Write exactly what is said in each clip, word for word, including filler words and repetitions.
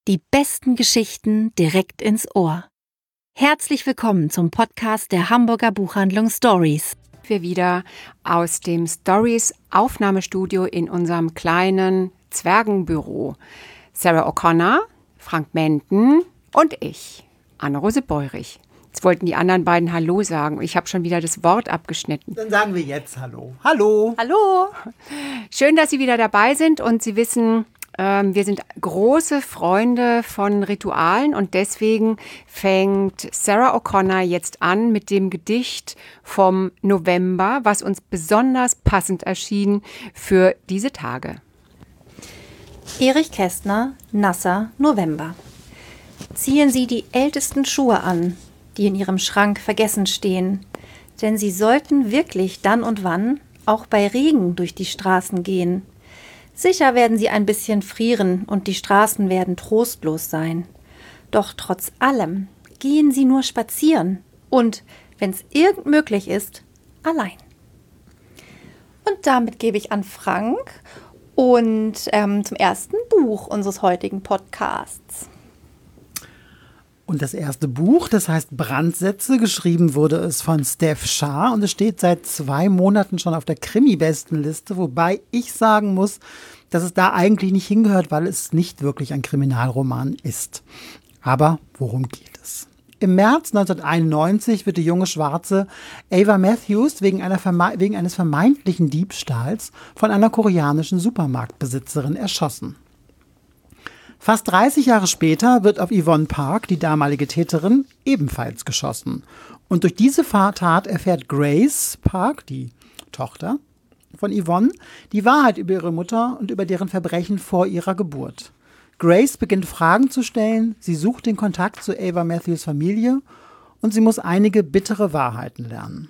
Die besten Geschichten direkt ins Ohr. Herzlich willkommen zum Podcast der Hamburger Buchhandlung Stories. Wir wieder aus dem Stories Aufnahmestudio in unserem kleinen Zwergenbüro. Sarah O'Connor, Frank Menden und ich, Anne-Rose Beurich. Jetzt wollten die anderen beiden Hallo sagen. Ich habe schon wieder das Wort abgeschnitten. Dann sagen wir jetzt Hallo. Hallo. Hallo. Schön, dass Sie wieder dabei sind und Sie wissen, ähm, wir sind große Freunde von Ritualen und deswegen fängt Sarah O'Connor jetzt an mit dem Gedicht vom November, was uns besonders passend erschien für diese Tage. Erich Kästner, Nasser, November. Ziehen Sie die ältesten Schuhe an, die in Ihrem Schrank vergessen stehen, denn Sie sollten wirklich dann und wann auch bei Regen durch die Straßen gehen. Sicher werden Sie ein bisschen frieren und die Straßen werden trostlos sein. Doch trotz allem gehen Sie nur spazieren und, wenn es irgend möglich ist, allein. Und damit gebe ich an Frank und ähm, zum ersten Buch unseres heutigen Podcasts. Und das erste Buch, das heißt Brandsätze, geschrieben wurde es von Steph Shah und es steht seit zwei Monaten schon auf der Krimi-Bestenliste, wobei ich sagen muss, dass es da eigentlich nicht hingehört, weil es nicht wirklich ein Kriminalroman ist. Aber worum geht es? Im März neunzehnhunderteinundneunzig wird die junge Schwarze Ava Matthews wegen, einer verme- wegen eines vermeintlichen Diebstahls von einer koreanischen Supermarktbesitzerin erschossen. Fast dreißig Jahre später wird auf Yvonne Park, die damalige Täterin, ebenfalls geschossen. Und durch diese Tat erfährt Grace Park, die Tochter von Yvonne, die Wahrheit über ihre Mutter und über deren Verbrechen vor ihrer Geburt. Grace beginnt Fragen zu stellen, sie sucht den Kontakt zu Ava Matthews Familie und sie muss einige bittere Wahrheiten lernen.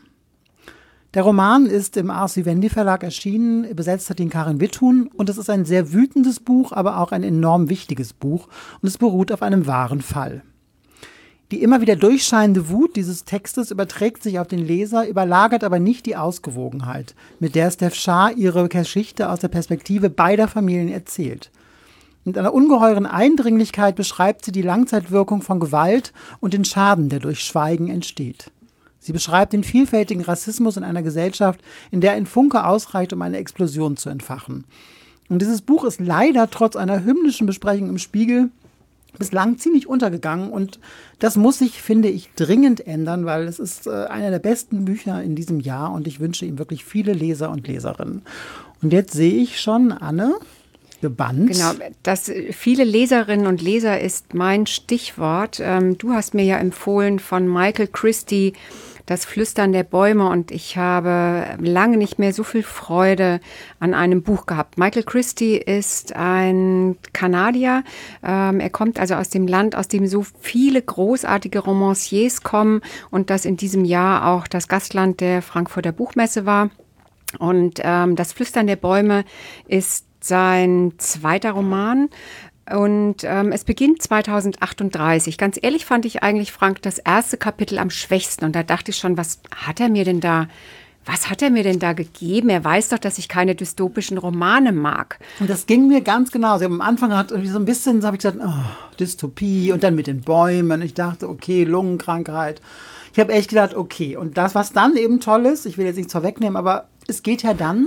Der Roman ist im R C Wendy Verlag erschienen, besetzt hat ihn Karin Witthuhn und es ist ein sehr wütendes Buch, aber auch ein enorm wichtiges Buch und es beruht auf einem wahren Fall. Die immer wieder durchscheinende Wut dieses Textes überträgt sich auf den Leser, überlagert aber nicht die Ausgewogenheit, mit der Steph Shah ihre Geschichte aus der Perspektive beider Familien erzählt. Mit einer ungeheuren Eindringlichkeit beschreibt sie die Langzeitwirkung von Gewalt und den Schaden, der durch Schweigen entsteht. Sie beschreibt den vielfältigen Rassismus in einer Gesellschaft, in der ein Funke ausreicht, um eine Explosion zu entfachen. Und dieses Buch ist leider trotz einer hymnischen Besprechung im Spiegel bislang ziemlich untergegangen. Und das muss sich, finde ich, dringend ändern, weil es ist äh, einer der besten Bücher in diesem Jahr und ich wünsche ihm wirklich viele Leser und Leserinnen. Und jetzt sehe ich schon, Anne, gebannt. Genau, das viele Leserinnen und Leser ist mein Stichwort. Ähm, du hast mir ja empfohlen von Michael Christie Das Flüstern der Bäume und ich habe lange nicht mehr so viel Freude an einem Buch gehabt. Michael Christie ist ein Kanadier. Ähm, er kommt also aus dem Land, aus dem so viele großartige Romanciers kommen und das in diesem Jahr auch das Gastland der Frankfurter Buchmesse war. Und ähm, Das Flüstern der Bäume ist sein zweiter Roman. Und ähm, es beginnt zweitausendachtunddreißig. Ganz ehrlich fand ich eigentlich, Frank, das erste Kapitel am schwächsten. Und da dachte ich schon, was hat er mir denn da, was hat er mir denn da gegeben? Er weiß doch, dass ich keine dystopischen Romane mag. Und das ging mir ganz genau. Also am Anfang hat irgendwie so ein bisschen, so habe ich gesagt, oh, Dystopie und dann mit den Bäumen. Ich dachte, okay, Lungenkrankheit. Ich habe echt gedacht, okay. Und das, was dann eben toll ist, ich will jetzt nichts vorwegnehmen, aber es geht ja dann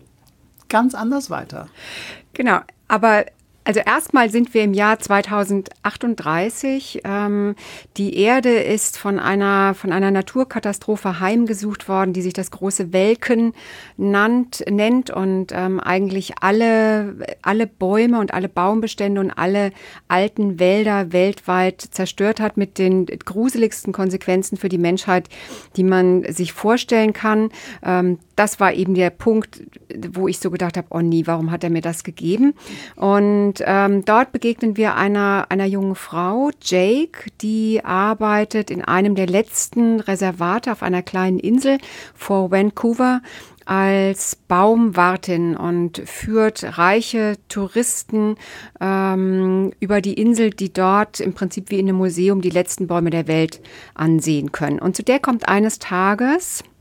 ganz anders weiter. Genau, aber also erstmal sind wir im Jahr zweitausendachtunddreißig. Ähm, die Erde ist von einer, von einer Naturkatastrophe heimgesucht worden, die sich das große Welken nannt, nennt und ähm, eigentlich alle, alle Bäume und alle Baumbestände und alle alten Wälder weltweit zerstört hat mit den gruseligsten Konsequenzen für die Menschheit, die man sich vorstellen kann. Ähm, das war eben der Punkt, wo ich so gedacht habe, oh nie, warum hat er mir das gegeben? Und ähm, dort begegnen wir einer, einer jungen Frau, Jake, die arbeitet in einem der letzten Reservate auf einer kleinen Insel vor Vancouver als Baumwartin und führt reiche Touristen ähm, über die Insel, die dort im Prinzip wie in einem Museum die letzten Bäume der Welt ansehen können. Und zu der kommt eines Tages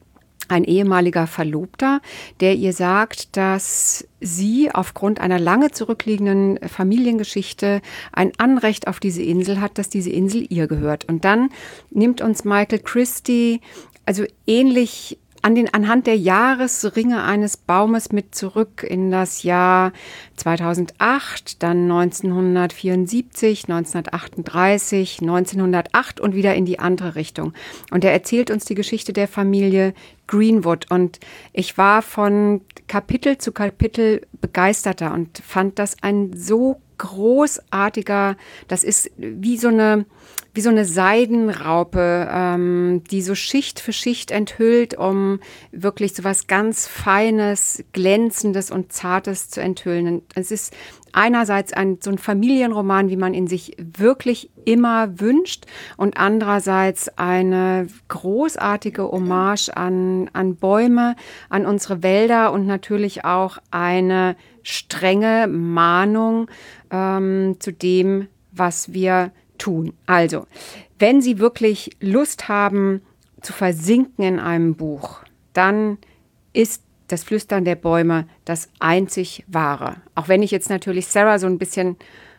ein ehemaliger Verlobter, der ihr sagt, dass sie aufgrund einer lange zurückliegenden Familiengeschichte ein Anrecht auf diese Insel hat, dass diese Insel ihr gehört. Und dann nimmt uns Michael Christie also ähnlich an den, anhand der Jahresringe eines Baumes mit zurück in das Jahr zweitausendacht, dann neunzehnhundertvierundsiebzig, neunzehnhundertachtunddreißig, neunzehnhundertacht und wieder in die andere Richtung. Und er erzählt uns die Geschichte der Familie Greenwood. Und ich war von Kapitel zu Kapitel begeisterter und fand das ein so großartiger, das ist wie so eine wie so eine Seidenraupe, ähm, die so Schicht für Schicht enthüllt, um wirklich so was ganz Feines, Glänzendes und Zartes zu enthüllen. Und es ist einerseits ein, so ein Familienroman, wie man ihn sich wirklich immer wünscht, und andererseits eine großartige Hommage an, an Bäume, an unsere Wälder und natürlich auch eine strenge Mahnung ähm, zu dem, was wir tun. Also, wenn Sie wirklich Lust haben zu versinken in einem Buch, dann ist Das Flüstern der Bäume das einzig Wahre. Auch wenn ich jetzt natürlich Sarah so ein bisschen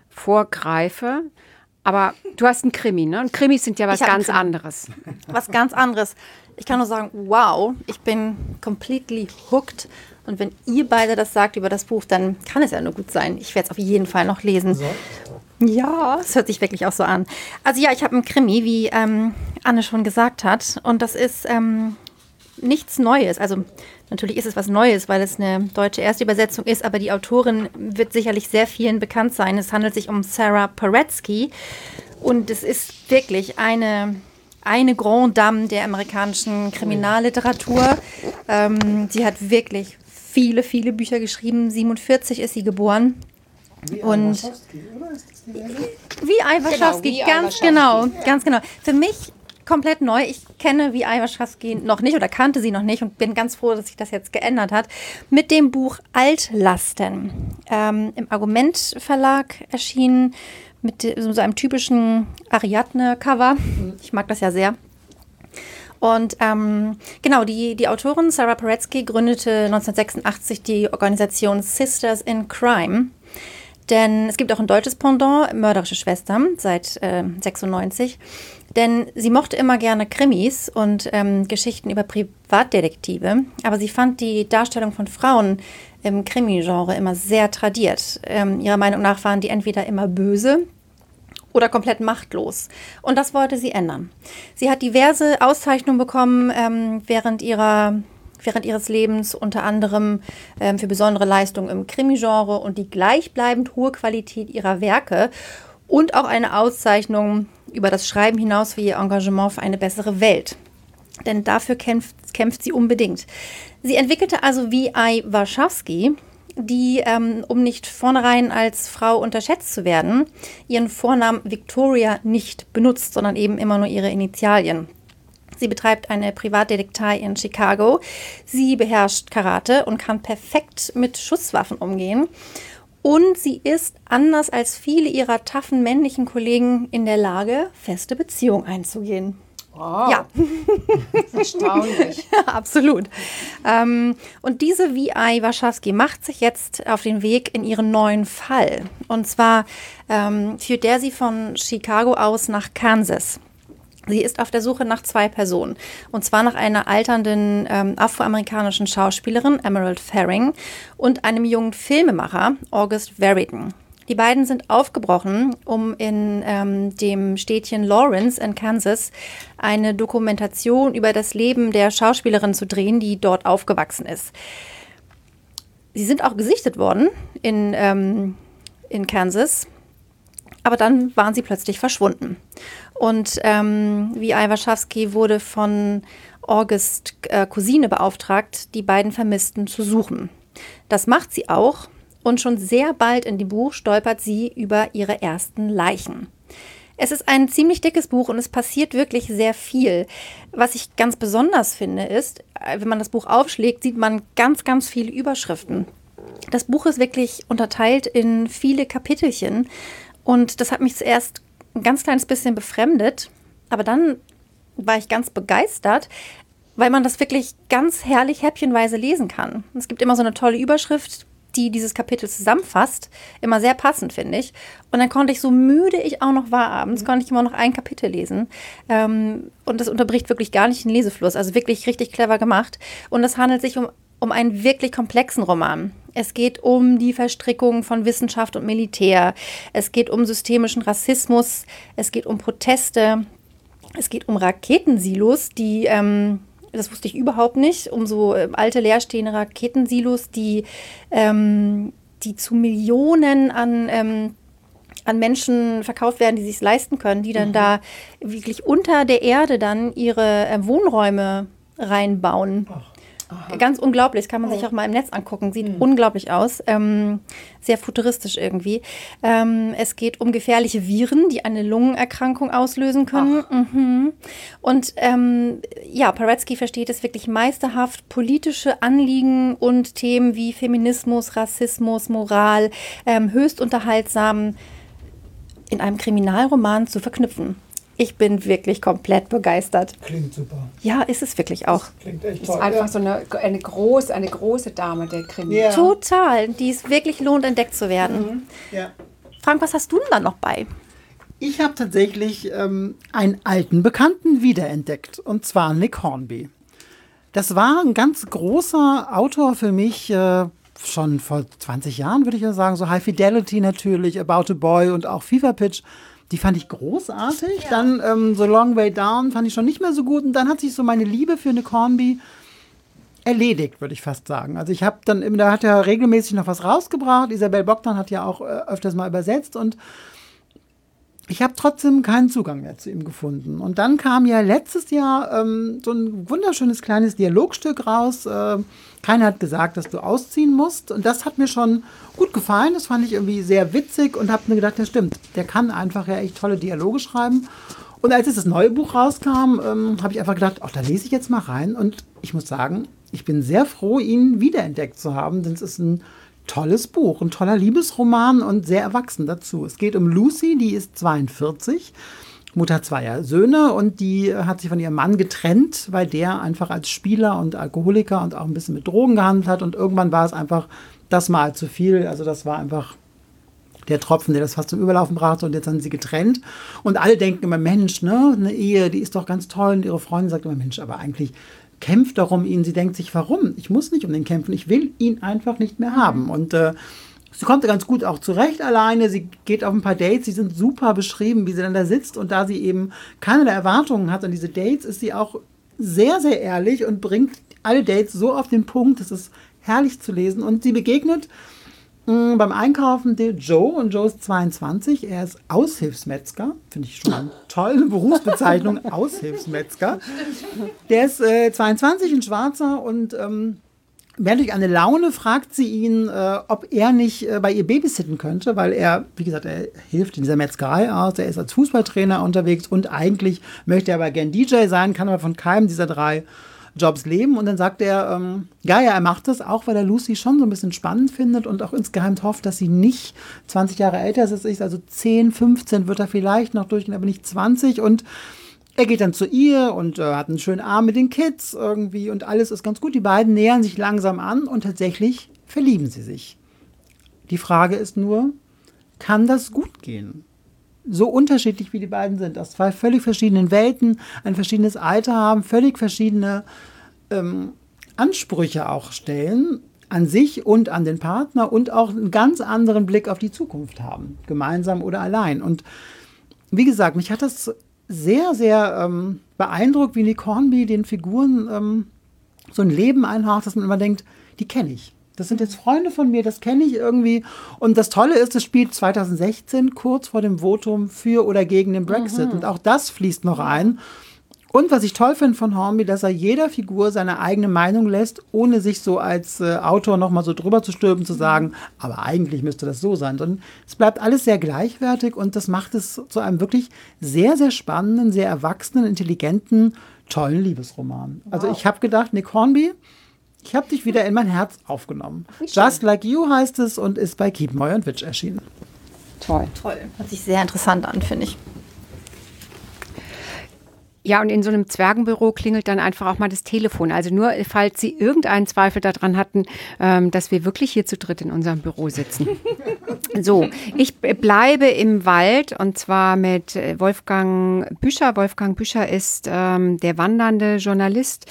vorgreife, aber du hast einen Krimi, ne? Und Krimis sind ja was ganz anderes. Was ganz anderes. Ich kann nur sagen, wow, ich bin completely hooked. Und wenn ihr beide das sagt über das Buch, dann kann es ja nur gut sein. Ich werde es auf jeden Fall noch lesen. So. Ja, es hört sich wirklich auch so an. Also ja, ich habe einen Krimi, wie ähm, Anne schon gesagt hat. Und das ist ähm, nichts Neues. Also natürlich ist es was Neues, weil es eine deutsche Erstübersetzung ist. Aber die Autorin wird sicherlich sehr vielen bekannt sein. Es handelt sich um Sarah Paretsky. Und es ist wirklich eine... eine Grande Dame der amerikanischen Kriminalliteratur. Ähm, sie hat wirklich viele, viele Bücher geschrieben. siebenundvierzig ist sie geboren. Wie und Wachowski, oder? Ist das die Welt? Wie Ai Wachowski, Genau, wie ganz Ai Wachowski. genau, ganz genau. Für mich komplett neu. Ich kenne wie Ai Wachowski noch nicht oder kannte sie noch nicht und bin ganz froh, dass sich das jetzt geändert hat. Mit dem Buch Altlasten, ähm, im Argument Verlag erschienen, mit so einem typischen Ariadne-Cover. Ich mag das ja sehr. Und ähm, genau, die, die Autorin Sarah Paretsky gründete neunzehnhundertsechsundachtzig die Organisation Sisters in Crime. Denn es gibt auch ein deutsches Pendant, Mörderische Schwestern, seit äh, sechsundneunzig. Denn sie mochte immer gerne Krimis und ähm, Geschichten über Privatdetektive. Aber sie fand die Darstellung von Frauen im Krimi-Genre immer sehr tradiert. Ähm, ihrer Meinung nach waren die entweder immer böse oder komplett machtlos. Und das wollte sie ändern. Sie hat diverse Auszeichnungen bekommen ähm, während ihrer... während ihres Lebens, unter anderem ähm, für besondere Leistungen im Krimi-Genre und die gleichbleibend hohe Qualität ihrer Werke und auch eine Auszeichnung über das Schreiben hinaus für ihr Engagement für eine bessere Welt. Denn dafür kämpft, kämpft sie unbedingt. Sie entwickelte also wie Ai Wachowski, die, ähm, um nicht vornherein als Frau unterschätzt zu werden, ihren Vornamen Victoria nicht benutzt, sondern eben immer nur ihre Initialien. Sie betreibt eine Privatdetektei in Chicago. Sie beherrscht Karate und kann perfekt mit Schusswaffen umgehen. Und sie ist, anders als viele ihrer taffen männlichen Kollegen, in der Lage, feste Beziehungen einzugehen. Wow. Ja. Erstaunlich. Ja, absolut. Ähm, und diese V I Wachowski macht sich jetzt auf den Weg in ihren neuen Fall. Und zwar ähm, führt der sie von Chicago aus nach Kansas. Sie ist auf der Suche nach zwei Personen. Und zwar nach einer alternden ähm, afroamerikanischen Schauspielerin, Emerald Fering, und einem jungen Filmemacher, August Verigan. Die beiden sind aufgebrochen, um in ähm, dem Städtchen Lawrence in Kansas eine Dokumentation über das Leben der Schauspielerin zu drehen, die dort aufgewachsen ist. Sie sind auch gesichtet worden in, ähm, in Kansas, aber dann waren sie plötzlich verschwunden. Und ähm, V I Wachowski wurde von August äh, Cousine beauftragt, die beiden Vermissten zu suchen. Das macht sie auch. Und schon sehr bald in dem Buch stolpert sie über ihre ersten Leichen. Es ist ein ziemlich dickes Buch und es passiert wirklich sehr viel. Was ich ganz besonders finde ist, wenn man das Buch aufschlägt, sieht man ganz, ganz viele Überschriften. Das Buch ist wirklich unterteilt in viele Kapitelchen und das hat mich zuerst ein ganz kleines bisschen befremdet, aber dann war ich ganz begeistert. weil man das wirklich ganz herrlich häppchenweise lesen kann. Es gibt immer so eine tolle Überschrift, die dieses Kapitel zusammenfasst. Immer sehr passend, finde ich. Und dann konnte ich, so müde ich auch noch war abends, mhm. konnte ich immer noch ein Kapitel lesen. Ähm, und das unterbricht wirklich gar nicht den Lesefluss. Also wirklich richtig clever gemacht. Und es handelt sich um, um einen wirklich komplexen Roman. Es geht um die Verstrickung von Wissenschaft und Militär. Es geht um systemischen Rassismus. Es geht um Proteste. Es geht um Raketensilos, die... Ähm, das wusste ich überhaupt nicht, um so äh, alte leerstehende Raketensilos, die, ähm, die zu Millionen an, ähm, an Menschen verkauft werden, die sich es leisten können, die dann mhm. da wirklich unter der Erde dann ihre äh, Wohnräume reinbauen. Ach. Aha. Ganz unglaublich, das kann man sich auch mal im Netz angucken, sieht mhm. unglaublich aus, ähm, sehr futuristisch irgendwie. Ähm, es geht um gefährliche Viren, die eine Lungenerkrankung auslösen können. Mhm. Und ähm, ja, Paretsky versteht es wirklich meisterhaft, politische Anliegen und Themen wie Feminismus, Rassismus, Moral, ähm, höchst unterhaltsam in einem Kriminalroman zu verknüpfen. Ich bin wirklich komplett begeistert. Klingt super. Ja, ist es wirklich auch. Das klingt echt ist toll. einfach ja. so eine, eine, groß, eine große Dame, der Krimi. Ja. Total, die es wirklich lohnt, entdeckt zu werden. Mhm. Ja. Frank, was hast du denn da noch bei? Ich habe tatsächlich ähm, einen alten Bekannten wiederentdeckt, und zwar Nick Hornby. Das war ein ganz großer Autor für mich, äh, schon vor zwanzig Jahren, würde ich ja sagen. So High Fidelity natürlich, About a Boy und auch Fever Pitch. Die fand ich großartig. Ja. Dann ähm, so Long Way Down fand ich schon nicht mehr so gut. Und dann hat sich so meine Liebe für Nick Hornby erledigt, würde ich fast sagen. Also ich habe dann, da hat er regelmäßig noch was rausgebracht. Isabel Bogdan hat ja auch äh, öfters mal übersetzt. Und ich habe trotzdem keinen Zugang mehr zu ihm gefunden. Und dann kam ja letztes Jahr ähm, so ein wunderschönes kleines Dialogstück raus. Äh, Keiner hat gesagt, dass du ausziehen musst. Und das hat mir schon gut gefallen. Das fand ich irgendwie sehr witzig und habe mir gedacht, das stimmt. Der kann einfach ja echt tolle Dialoge schreiben. Und als es das neue Buch rauskam, ähm, habe ich einfach gedacht, ach, da lese ich jetzt mal rein. Und ich muss sagen, ich bin sehr froh, ihn wiederentdeckt zu haben. Denn es ist ein tolles Buch, ein toller Liebesroman und sehr erwachsen dazu. Es geht um Lucy, die ist zweiundvierzig, Mutter zweier Söhne, und die hat sich von ihrem Mann getrennt, weil der einfach als Spieler und Alkoholiker und auch ein bisschen mit Drogen gehandelt hat, und irgendwann war es einfach das Mal zu viel. Also das war einfach der Tropfen, der das fast zum Überlaufen brachte, und jetzt sind sie getrennt. Und alle denken immer, Mensch, ne, eine Ehe, die ist doch ganz toll, und ihre Freundin sagt immer, Mensch, aber eigentlich kämpft doch um ihn. Sie denkt sich, warum? Ich muss nicht um den kämpfen, ich will ihn einfach nicht mehr haben. Und äh, sie kommt ganz gut auch zurecht alleine. Sie geht auf ein paar Dates, die sind super beschrieben, wie sie dann da sitzt. Und da sie eben keine Erwartungen hat an diese Dates, ist sie auch sehr, sehr ehrlich und bringt alle Dates so auf den Punkt. Das ist herrlich zu lesen. Und sie begegnet mh, beim Einkaufen den Joe, und Joe ist zweiundzwanzig. Er ist Aushilfsmetzger. Finde ich schon mal eine tolle Berufsbezeichnung, Aushilfsmetzger. Der ist äh, zweiundzwanzig, ein Schwarzer, und ähm, während durch eine Laune fragt sie ihn, äh, ob er nicht äh, bei ihr babysitten könnte, weil er, wie gesagt, er hilft in dieser Metzgerei aus, er ist als Fußballtrainer unterwegs und eigentlich möchte er aber gern D J sein, kann aber von keinem dieser drei Jobs leben. Und dann sagt er, ähm, ja, ja, er macht das, auch weil er Lucy schon so ein bisschen spannend findet und auch insgeheim hofft, dass sie nicht zwanzig Jahre älter ist als ich, also zehn, fünfzehn wird er vielleicht noch durchgehen, aber nicht zwanzig. Und er geht dann zu ihr und äh, hat einen schönen Abend mit den Kids irgendwie und alles ist ganz gut. Die beiden nähern sich langsam an und tatsächlich verlieben sie sich. Die Frage ist nur, kann das gut gehen? So unterschiedlich wie die beiden sind, aus zwei völlig verschiedenen Welten, ein verschiedenes Alter haben, völlig verschiedene ähm, Ansprüche auch stellen an sich und an den Partner und auch einen ganz anderen Blick auf die Zukunft haben, gemeinsam oder allein. Und wie gesagt, mich hat das sehr, sehr ähm, beeindruckt, wie Nick Hornby den Figuren ähm, so ein Leben einhaucht, dass man immer denkt, die kenne ich. Das sind jetzt Freunde von mir, das kenne ich irgendwie. Und das Tolle ist, es spielt zwanzig sechzehn, kurz vor dem Votum für oder gegen den Brexit. Mhm. Und auch das fließt noch ein. Und was ich toll finde von Hornby, dass er jeder Figur seine eigene Meinung lässt, ohne sich so als äh, Autor nochmal so drüber zu stülpen, zu sagen, aber eigentlich müsste das so sein. Sondern es bleibt alles sehr gleichwertig und das macht es zu einem wirklich sehr, sehr spannenden, sehr erwachsenen, intelligenten, tollen Liebesroman. Wow. Also ich habe gedacht, Nick Hornby, ich habe dich wieder in mein Herz aufgenommen. Just Like You heißt es und ist bei Kiepenheuer und Witsch erschienen. Toll. Toll. Hört sich sehr interessant an, finde ich. Ja, und in so einem Zwergenbüro klingelt dann einfach auch mal das Telefon. Also nur, falls Sie irgendeinen Zweifel daran hatten, ähm, dass wir wirklich hier zu dritt in unserem Büro sitzen. So, ich bleibe im Wald und zwar mit Wolfgang Büscher. Wolfgang Büscher ist ähm, der wandernde Journalist,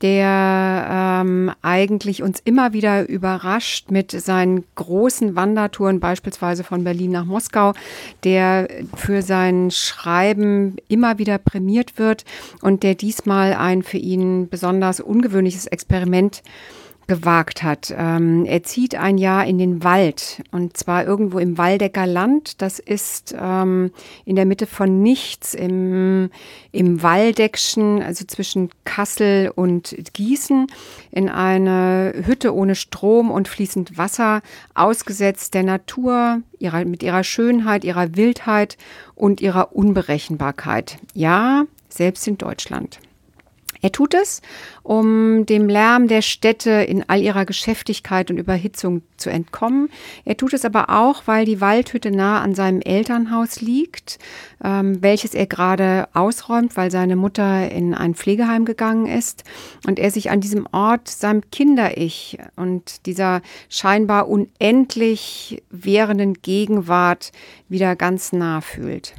der ähm, eigentlich uns immer wieder überrascht mit seinen großen Wandertouren, beispielsweise von Berlin nach Moskau, der für sein Schreiben immer wieder prämiert wird und der diesmal ein für ihn besonders ungewöhnliches Experiment gewagt hat. Ähm, er zieht ein Jahr in den Wald und zwar irgendwo im Waldecker Land. Das ist ähm, in der Mitte von nichts im, im Waldeckschen, also zwischen Kassel und Gießen, in eine Hütte ohne Strom und fließend Wasser, ausgesetzt der Natur, ihrer, mit ihrer Schönheit, ihrer Wildheit und ihrer Unberechenbarkeit. Ja, selbst in Deutschland. Er tut es, um dem Lärm der Städte in all ihrer Geschäftigkeit und Überhitzung zu entkommen. Er tut es aber auch, weil die Waldhütte nah an seinem Elternhaus liegt, ähm, welches er gerade ausräumt, weil seine Mutter in ein Pflegeheim gegangen ist und er sich an diesem Ort seinem Kinder-Ich und dieser scheinbar unendlich währenden Gegenwart wieder ganz nah fühlt.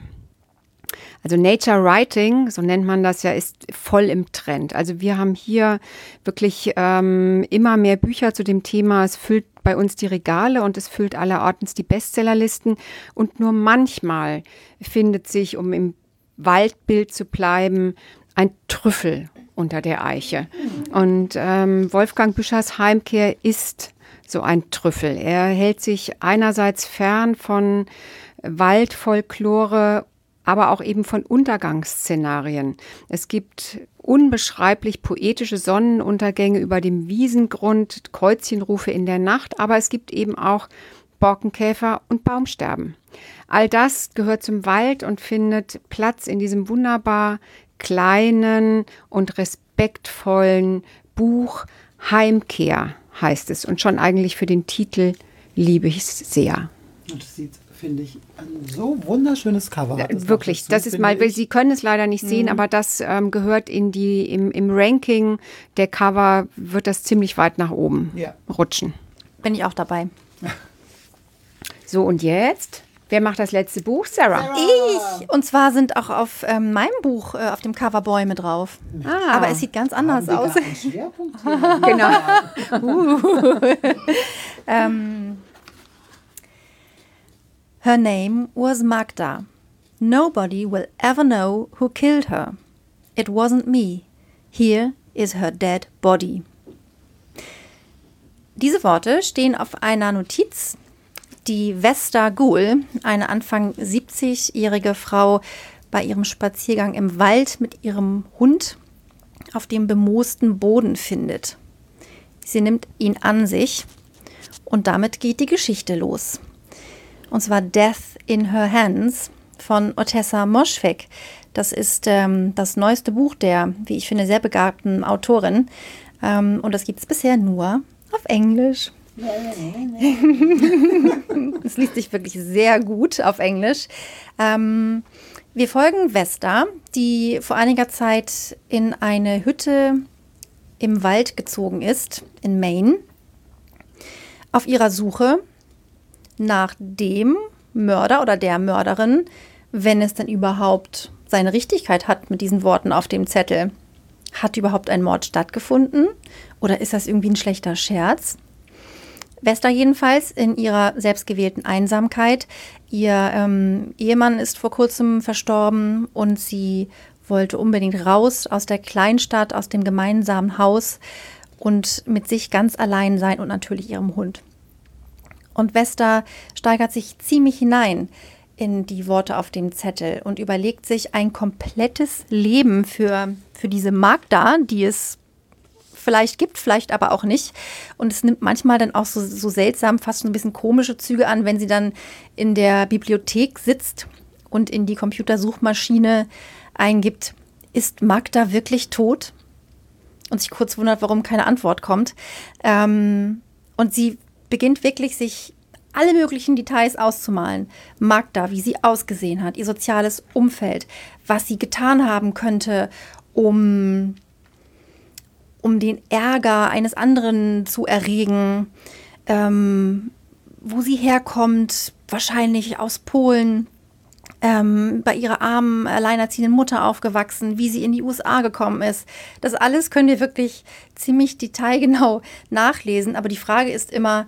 Also Nature Writing, so nennt man das ja, ist voll im Trend. Also wir haben hier wirklich ähm, immer mehr Bücher zu dem Thema. Es füllt bei uns die Regale und es füllt allerortens die Bestsellerlisten. Und nur manchmal findet sich, um im Waldbild zu bleiben, ein Trüffel unter der Eiche. Und ähm, Wolfgang Büschers Heimkehr ist so ein Trüffel. Er hält sich einerseits fern von Waldfolklore, aber auch eben von Untergangsszenarien. Es gibt unbeschreiblich poetische Sonnenuntergänge über dem Wiesengrund, Kreuzchenrufe in der Nacht, aber es gibt eben auch Borkenkäfer und Baumsterben. All das gehört zum Wald und findet Platz in diesem wunderbar kleinen und respektvollen Buch Heimkehr, heißt es. Und schon eigentlich für den Titel liebe ich es sehr. Und es sieht, finde ich, ein so wunderschönes Cover. Ja, wirklich, das ist mal, Sie können es leider nicht sehen, mhm. aber das ähm, gehört in die, im, im Ranking der Cover wird das ziemlich weit nach oben ja. rutschen. Bin ich auch dabei. So, und jetzt? Wer macht das letzte Buch? Sarah. Sarah. Ich. Und zwar sind auch auf ähm, meinem Buch äh, auf dem Cover Bäume drauf. Ah. Aber es sieht ganz anders aus. Genau. uh. ähm, Her name was Magda. Nobody will ever know who killed her. It wasn't me. Here is her dead body. Diese Worte stehen auf einer Notiz, die Vesta Gould, eine Anfang siebzigjährige Frau, bei ihrem Spaziergang im Wald mit ihrem Hund auf dem bemoosten Boden findet. Sie nimmt ihn an sich und damit geht die Geschichte los. Und zwar Death in Her Hands von Ottessa Moschfegh. Das ist ähm, das neueste Buch der, wie ich finde, sehr begabten Autorin. Ähm, und das gibt es bisher nur auf Englisch. Es liest sich wirklich sehr gut auf Englisch. Ähm, wir folgen Vesta, die vor einiger Zeit in eine Hütte im Wald gezogen ist, in Maine, auf ihrer Suche nach dem Mörder oder der Mörderin, wenn es denn überhaupt seine Richtigkeit hat mit diesen Worten auf dem Zettel. Hat überhaupt ein Mord stattgefunden oder ist das irgendwie ein schlechter Scherz? Vesta jedenfalls in ihrer selbstgewählten Einsamkeit. Ihr ähm, Ehemann ist vor kurzem verstorben und sie wollte unbedingt raus aus der Kleinstadt, aus dem gemeinsamen Haus und mit sich ganz allein sein und natürlich ihrem Hund. Und Vesta steigert sich ziemlich hinein in die Worte auf dem Zettel und überlegt sich ein komplettes Leben für, für diese Magda, die es vielleicht gibt, vielleicht aber auch nicht. Und es nimmt manchmal dann auch so, so seltsam, fast so ein bisschen komische Züge an, wenn sie dann in der Bibliothek sitzt und in die Computersuchmaschine eingibt, ist Magda wirklich tot? Und sich kurz wundert, warum keine Antwort kommt. Ähm, und sie beginnt wirklich, sich alle möglichen Details auszumalen. Magda, wie sie ausgesehen hat, ihr soziales Umfeld, was sie getan haben könnte, um, um den Ärger eines anderen zu erregen, ähm, wo sie herkommt, wahrscheinlich aus Polen, ähm, bei ihrer armen, alleinerziehenden Mutter aufgewachsen, wie sie in die U S A gekommen ist. Das alles könnt ihr wirklich ziemlich detailgenau nachlesen. Aber die Frage ist immer,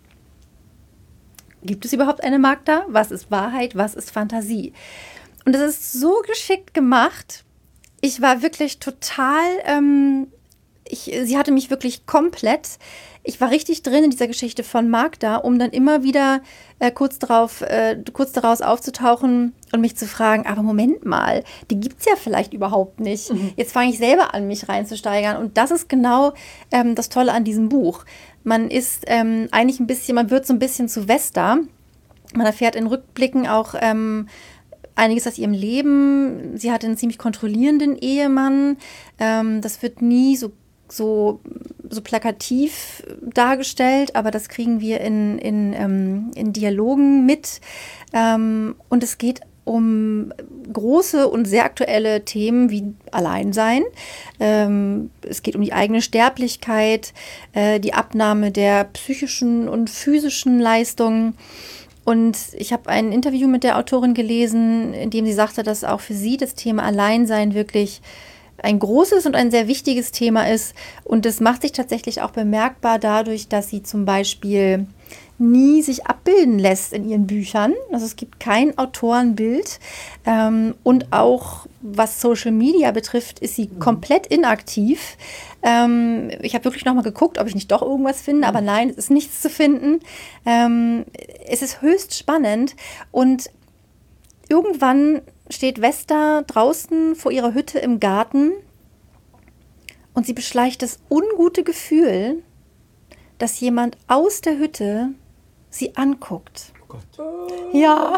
gibt es überhaupt eine Magda? Was ist Wahrheit? Was ist Fantasie? Und das ist so geschickt gemacht. Ich war wirklich total, ähm, ich, sie hatte mich wirklich komplett, ich war richtig drin in dieser Geschichte von Magda, um dann immer wieder äh, kurz darauf, äh, kurz daraus aufzutauchen und mich zu fragen, aber Moment mal, die gibt es ja vielleicht überhaupt nicht. Mhm. Jetzt fange ich selber an, mich reinzusteigern. Und das ist genau ähm, das Tolle an diesem Buch. Man ist ähm, eigentlich ein bisschen, man wird so ein bisschen zu Vesta. Man erfährt in Rückblicken auch ähm, einiges aus ihrem Leben. Sie hatte einen ziemlich kontrollierenden Ehemann. Ähm, das wird nie so So, so plakativ dargestellt, aber das kriegen wir in, in, ähm, in Dialogen mit. Ähm, und es geht um große und sehr aktuelle Themen wie Alleinsein. Ähm, es geht um die eigene Sterblichkeit, äh, die Abnahme der psychischen und physischen Leistungen. Und ich habe ein Interview mit der Autorin gelesen, in dem sie sagte, dass auch für sie das Thema Alleinsein wirklich ein großes und ein sehr wichtiges Thema ist. Und das macht sich tatsächlich auch bemerkbar dadurch, dass sie zum Beispiel nie sich abbilden lässt in ihren Büchern. Also es gibt kein Autorenbild. Ähm, und auch was Social Media betrifft, ist sie komplett inaktiv. Ähm, ich habe wirklich nochmal geguckt, ob ich nicht doch irgendwas finde, aber nein, es ist nichts zu finden. Ähm, es ist höchst spannend und irgendwann steht Vesta draußen vor ihrer Hütte im Garten und sie beschleicht das ungute Gefühl, dass jemand aus der Hütte sie anguckt. Oh Gott. Ja.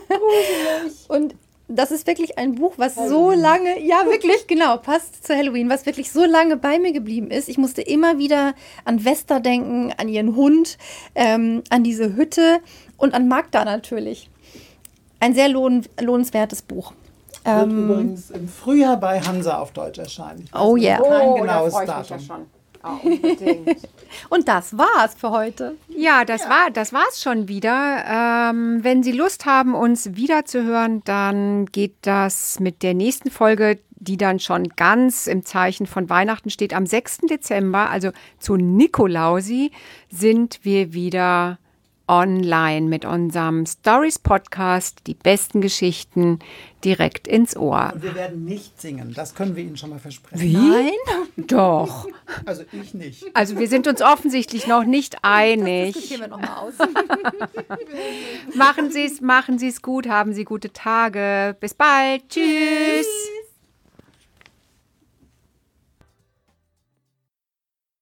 Und das ist wirklich ein Buch, was Halloween. so lange, ja wirklich, genau, passt zu Halloween, was wirklich so lange bei mir geblieben ist. Ich musste immer wieder an Vesta denken, an ihren Hund, ähm, an diese Hütte und an Magda natürlich. Ein sehr lohn, lohnenswertes Buch. Wird ähm, übrigens im Frühjahr bei Hansa auf Deutsch erscheinen. Oh ja. Yeah. Kein oh, genaues da Datum. Ich ja schon. Oh, unbedingt. Und das war's für heute. Ja, das ja. war das war's schon wieder. Ähm, wenn Sie Lust haben, uns wiederzuhören, dann geht das mit der nächsten Folge, die dann schon ganz im Zeichen von Weihnachten steht. Am sechsten Dezember, also zu Nikolausi, sind wir wieder online mit unserem Stories-Podcast, die besten Geschichten direkt ins Ohr. Und wir werden nicht singen, das können wir Ihnen schon mal versprechen. Wie? Nein? Doch. Also ich nicht. Also wir sind uns offensichtlich noch nicht einig. Das diskutieren wir noch mal aus. Machen Sie es, machen Sie es gut, haben Sie gute Tage. Bis bald. Tschüss.